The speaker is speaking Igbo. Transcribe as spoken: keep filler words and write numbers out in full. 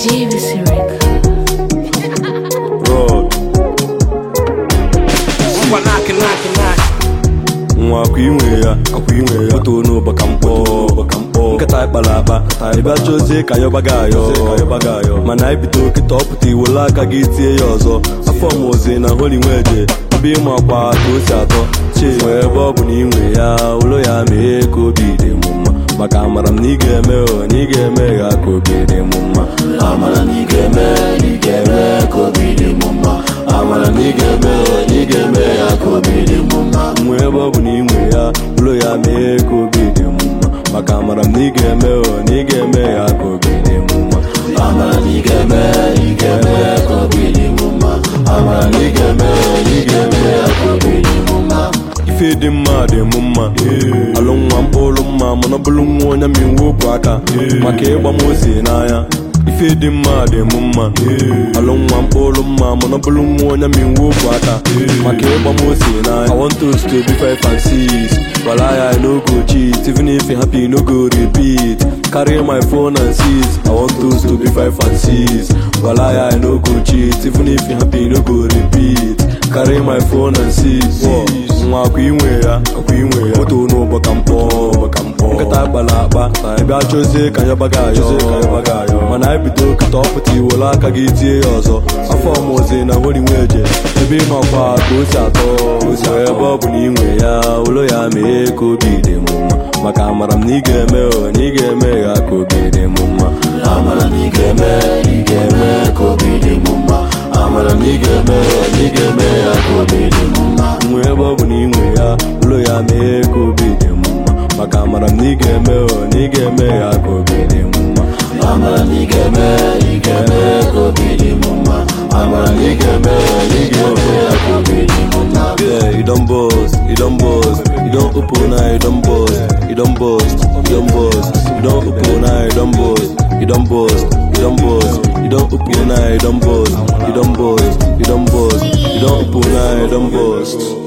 J V C Record. Road. One knocking, knocking, knocking. Nwa kwa inwe ya, akwa inwe ya. Oto no baka mkpọ, baka mkpọ. Nkata ikpala akpa, ibe chozi ka yobaga ayo, ka yobaga ayo. Mana ibido kita ọpụta iwela aka gị tie ya ọzọ. Afọ m ozi na holy nweje, obi ma kwa ka o si atọ. Che ebe ọ bụ na inwe ya, ụlọ ya mee ka obi dị m mma. Maka amara m na ị ga-eme o, na ị ga-eme ya ka obi dị m mma. Amara na ị ga-eme, na ị ga-eme ka obi dị m mma. Amara na ị ga-eme o, na ị ga-eme ya ka obi dị m mma. Nwe ebe ọ bụ na inwe ya, ụlọ ya mee ka obi dị m mma. Maka amara m na ị ga-eme o, na ị ga-eme ya ka obi dị m mma. Amara na ị ga-eme, na ị ga-eme ka obi dị m mma. Amara na ị ga-eme o, na ị ga-eme ya ka obi dị m mma. Ife dị mma dị m mma, alụ nwa mkpụrụ mma mana bụrụ nwa onye ma iwu okwu aka maka ịgba m ozi n'anya. Ife dị mma dị m mma, alụ nwa mkpụrụ mma mana bụrụ nwa onye ma iwu okwu aka maka ịgba m ozi n'anya. I want us to be five and six, while I no go cheat, even if you happy no go repeat. Carry my phone and seize. I want us to be five and six, while I no go cheat, even if you happy no go repeat. Carry my phone and seize. Nwa kwa inwe ya, kwa inwe ya. Oto no baka mkpọ, baka mkpọ. Nkata ikpala akpa, ebe achozi ka yobaga ayo, ka yobaga ayo. Mana ibido kita ọpụta iwela aka gị tie ya ọzọ. Afọ m ozi na holy nweje, ebe ịmakwa ka o si atọ. Ebe ọ bụ na inwe ya, ụlọ ya mee ka obi dị m mma. Maka amara m na ị ga-eme o, na ị ga-eme ya ka obi dị m mma. Amara na ị ga-eme, na ị ga-eme ka obi dị m mma. Amara na ị ga-eme o, na ị ga-eme ya ka obi dị m mma. Nwe ebe ọ bụ na inwe ya, ụlọ ya mee ka obi dị m mma. Maka amara m na ị ga-eme o, na ị ga-eme ya ka obi dị m mma. Amara na ị ga-eme, na ị ga-eme ka obi dị m mma. Amara na ị ga-eme o, na ị ga-eme ya ka obi dị m mma. Yeah, you don't boast, you don't boast, you don't open eye, you don't boast, you don't boast, you don't boast, you don't open eye, you don't boast, you don't boast, you don't boast, you don't open eye, you don't boast, you don't boast, you don't boast, you don't open eye, you don't boast.